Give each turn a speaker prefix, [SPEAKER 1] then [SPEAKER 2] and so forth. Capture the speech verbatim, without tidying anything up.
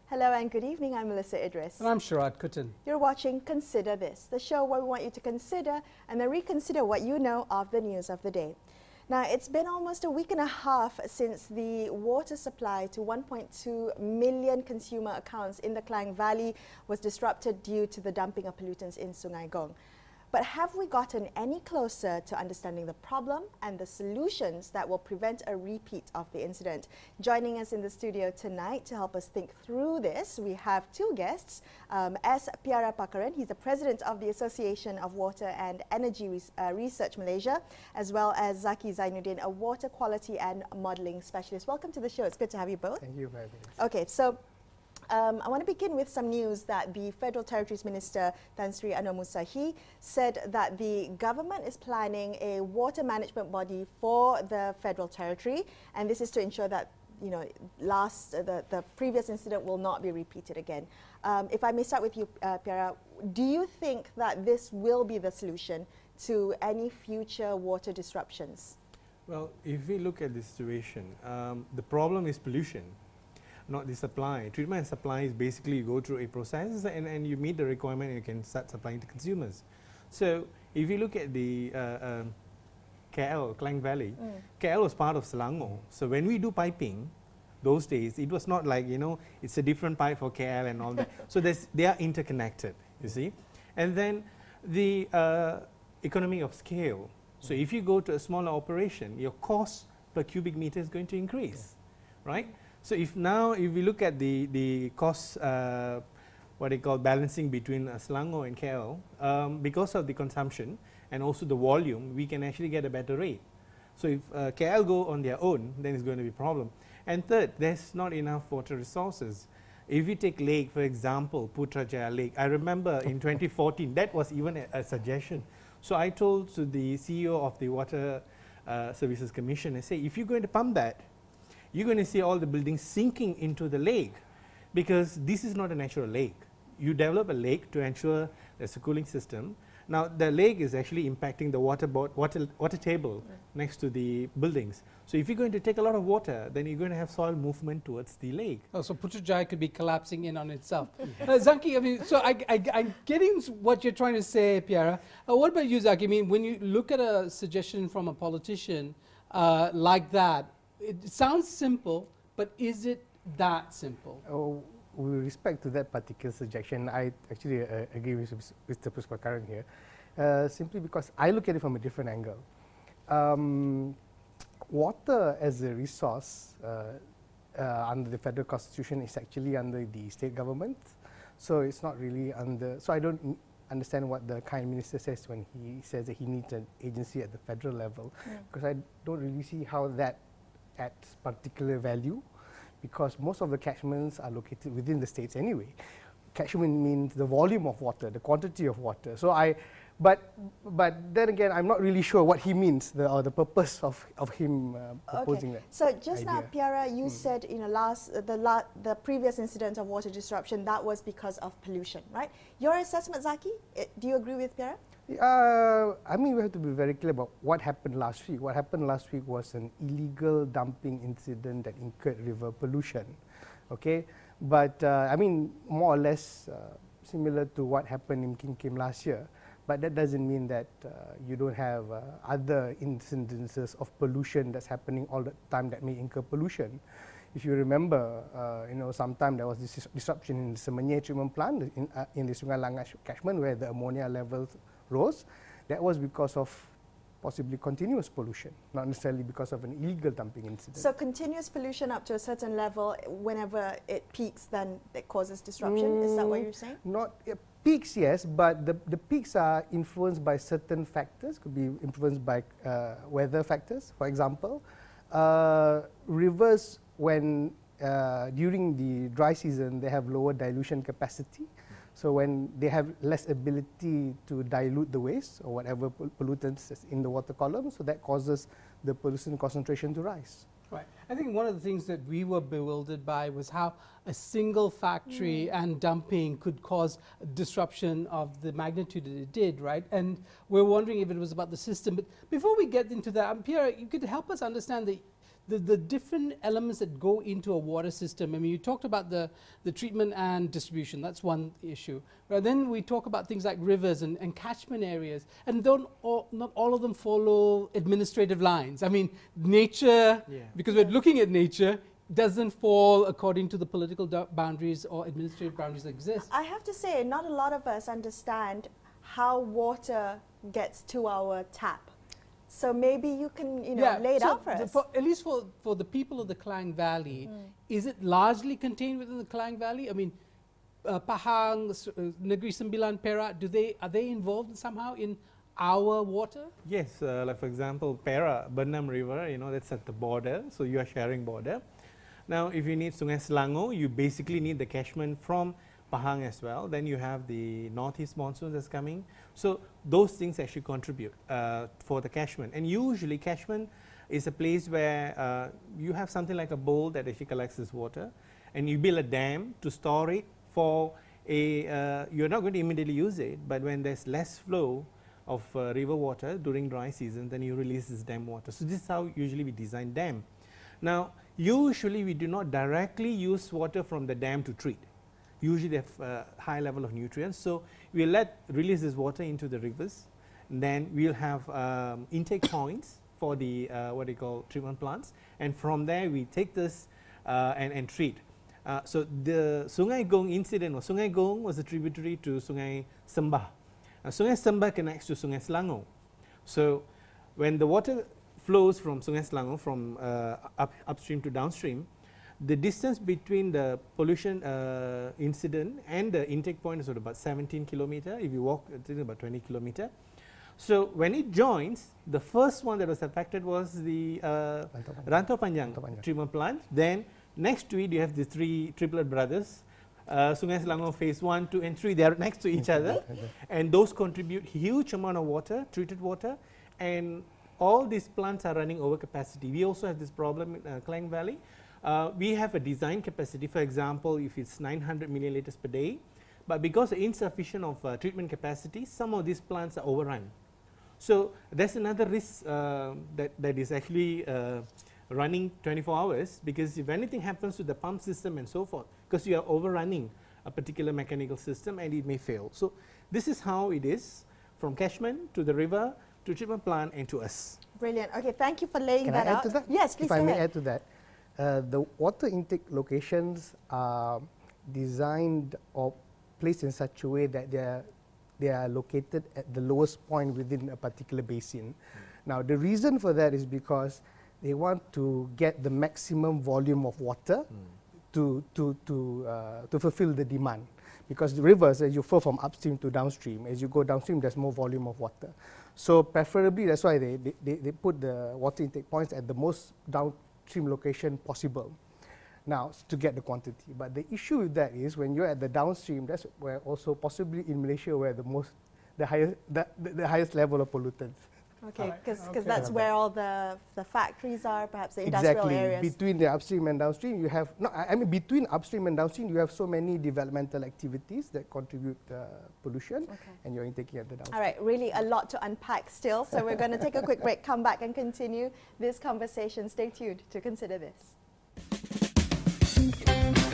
[SPEAKER 1] Hello and good evening, I'm Melissa Idris.
[SPEAKER 2] And I'm Sharad Kuttan.
[SPEAKER 1] You're watching Consider This, the show where we want you to consider and then reconsider what you know of the news of the day. Now, it's been almost a week and a half since the water supply to one point two million consumer accounts in the Klang Valley was disrupted due to the dumping of pollutants in Sungai Gong. But have we gotten any closer to understanding the problem and the solutions that will prevent a repeat of the incident? Joining us in the studio tonight to help us think through this, we have two guests. Um, S. Piara Pakaran, he's the president of the Association of Water and Energy Res uh, Research Malaysia, as well as Zaki Zainuddin, a water quality and modelling specialist. Welcome to the show. It's good to have you both.
[SPEAKER 3] Thank you very much.
[SPEAKER 1] Okay, so Um, I want to begin with some news that the Federal Territories Minister, Tan Sri Anwar Musahi, said that the government is planning a water management body for the Federal Territory, and this is to ensure that, you know, last uh, the, the previous incident will not be repeated again. Um, if I may start with you, uh, Piara, do you think that this will be the solution to any future water disruptions?
[SPEAKER 3] Well, if we look at the situation, um, the problem is pollution, not the supply. Treatment and supply is basically you go through a process and, and you meet the requirement and you can start supplying to consumers. So if you look at the uh, um, K L, Klang Valley, mm. K L was part of Selangor. So when we do piping, those days, it was not like, you know, it's a different pipe for K L and all that. So there's, they are interconnected, you see. And then the uh, economy of scale. So if you go to a smaller operation, your cost per cubic meter is going to increase, okay. right? So if now, if we look at the, the cost, uh, what they call balancing between uh, Selangor and K L, um, because of the consumption and also the volume, we can actually get a better rate. So if uh, K L go on their own, then it's going to be a problem. And third, there's not enough water resources. If you take lake, for example, Putrajaya Lake, I remember in twenty fourteen, that was even a, a suggestion. So I told to the C E O of the Water uh, Services Commission, I say, if you're going to pump that, you're going to see all the buildings sinking into the lake, because this is not a natural lake. You develop a lake to ensure there's a cooling system. Now the lake is actually impacting the water, water, water table right. next to the buildings. So if you're going to take a lot of water, then you're going to have soil movement towards the lake.
[SPEAKER 2] Oh, so Putrajaya could be collapsing in on itself. uh, Zaki, I mean, so I, I, I'm getting what you're trying to say, Piara. Uh, what about you, Zaki? I mean, when you look at a suggestion from a politician uh, like that, it sounds simple, but is it that simple?
[SPEAKER 4] Oh, with respect to that particular suggestion, I actually uh, agree with Mister Puspakaran here, uh, simply because I look at it from a different angle. Um, water as a resource uh, uh, under the federal constitution is actually under the state government, so it's not really under. So I don't understand what the kind minister says when he says that he needs an agency at the federal level, because yeah. I don't really see how that at particular value, because most of the catchments are located within the states anyway. Catchment means the volume of water, the quantity of water. So I, but but then again, I'm not really sure what he means, the, or the purpose of, of him uh, proposing
[SPEAKER 1] okay.
[SPEAKER 4] that.
[SPEAKER 1] So just
[SPEAKER 4] idea.
[SPEAKER 1] now, Piara, you mm. said, you know, last uh, the la the previous incident of water disruption, that was because of pollution, right? Your assessment, Zaki, it, do you agree with Piara?
[SPEAKER 4] Uh, I mean, we have to be very clear about what happened last week. What happened last week was an illegal dumping incident that incurred river pollution, okay? But, uh, I mean, more or less uh, similar to what happened in Kim Kim last year. But that doesn't mean that uh, you don't have uh, other incidences of pollution that's happening all the time that may incur pollution. If you remember, uh, you know, sometime there was this disruption in the Semenyih treatment plant in, uh, in the Sungai Langat catchment where the ammonia levels rose. That was because of possibly continuous pollution, not necessarily because of an illegal dumping incident.
[SPEAKER 1] So continuous pollution up to a certain level, whenever it peaks, then it causes disruption? Mm, is that what you're saying?
[SPEAKER 4] Not uh, peaks, yes, but the, the peaks are influenced by certain factors, could be influenced by uh, weather factors. For example, uh, rivers, when uh, during the dry season, they have lower dilution capacity. So when they have less ability to dilute the waste or whatever pollutants is in the water column, so that causes the pollution concentration to rise.
[SPEAKER 2] Right. I think one of the things that we were bewildered by was how a single factory mm. and dumping could cause disruption of the magnitude that it did, right? And we're wondering if it was about the system. But before we get into that, um, Pierre, you could help us understand the the, the different elements that go into a water system. I mean, you talked about the, the treatment and distribution. That's one issue. But then we talk about things like rivers and, and catchment areas. And don't all, not all of them follow administrative lines. I mean, nature,
[SPEAKER 3] Yeah.
[SPEAKER 2] because we're looking at nature, doesn't fall according to the political boundaries or administrative boundaries that exist.
[SPEAKER 1] I have to say, not a lot of us understand how water gets to our tap. So maybe you can, you know, lay it
[SPEAKER 2] so
[SPEAKER 1] out for
[SPEAKER 2] the-
[SPEAKER 1] us.
[SPEAKER 2] for- at least for, for the people of the Klang Valley,
[SPEAKER 1] Mm.
[SPEAKER 2] is it largely contained within the Klang Valley? I mean, uh, Pahang, S- uh, Negeri Sembilan, Perak, do they, are they involved somehow in our water?
[SPEAKER 3] Yes, uh, like for example, Perak, Bernam River, you know, that's at the border, so you are sharing border. Now, if you need Sungai Selangor, you basically need the catchment from Pahang as well. Then you have the northeast monsoon that's coming. So those things actually contribute uh, for the catchment. And usually catchment is a place where uh, you have something like a bowl that actually collects this water, and you build a dam to store it for a, uh, you're not going to immediately use it, but when there's less flow of uh, river water during dry season, then you release this dam water. So this is how usually we design dam. Now, usually we do not directly use water from the dam to treat. Usually they have uh, high level of nutrients, so we'll let release this water into the rivers. And then we'll have um, intake points for the uh, what they call treatment plants, and from there we take this uh, and, and treat. Uh, so the Sungai Gong incident, or Sungai Gong was a tributary to Sungai Sembah. Uh, Sungai Sembah connects to Sungai Selangor. So when the water flows from Sungai Selangor from uh, up, upstream to downstream, the distance between the pollution uh, incident and the intake point is about seventeen kilometer. If you walk, it's about twenty kilometer. So when it joins, the first one that was affected was the uh, Rantau Panjang,
[SPEAKER 4] Rantau Panjang
[SPEAKER 3] treatment plant. Then next to it, you have the three triplet brothers, uh, Sungai Selangor phase one, two, and three. They are next to each other, and those contribute huge amount of water, treated water, and all these plants are running over capacity. We also have this problem in uh, Klang Valley. Uh, we have a design capacity, for example, if it's nine hundred milliliters per day, but because of insufficient of uh, treatment capacity, some of these plants are overrun. So that's another risk uh, that, that is actually uh, running twenty-four hours, because if anything happens to the pump system and so forth, because you are overrunning a particular mechanical system and it may fail. So this is how it is from catchment to the river to treatment plant and to us.
[SPEAKER 1] Brilliant. Okay, thank you for laying
[SPEAKER 4] Can
[SPEAKER 1] that
[SPEAKER 4] I add
[SPEAKER 1] out.
[SPEAKER 4] to that?
[SPEAKER 1] Yes, please
[SPEAKER 4] If
[SPEAKER 1] go
[SPEAKER 4] I may
[SPEAKER 1] ahead.
[SPEAKER 4] add to that, uh, the water intake locations are designed or placed in such a way that they are, they are located at the lowest point within a particular basin. Mm. Now, the reason for that is because they want to get the maximum volume of water mm. to, to, to, uh, to fulfill the demand. Because the rivers, as you flow from upstream to downstream, as you go downstream, there's more volume of water. So preferably, that's why they, they, they put the water intake points at the most downstream location possible. Now, to get the quantity. But the issue with that is when you're at the downstream, that's where also possibly in Malaysia where the most, the highest, the, the, the highest level of pollutants.
[SPEAKER 1] Okay, because
[SPEAKER 2] Okay.
[SPEAKER 1] that's where all the, the factories are, perhaps the industrial
[SPEAKER 4] Exactly.
[SPEAKER 1] areas.
[SPEAKER 4] Between the upstream and downstream, you have, no, I I mean between upstream and downstream, you have so many developmental activities that contribute uh, pollution,
[SPEAKER 1] Okay.
[SPEAKER 4] and you're intaking at the downstream.
[SPEAKER 1] All right, really a lot to unpack still. So we're going to take a quick break, come back and continue this conversation. Stay tuned to consider this.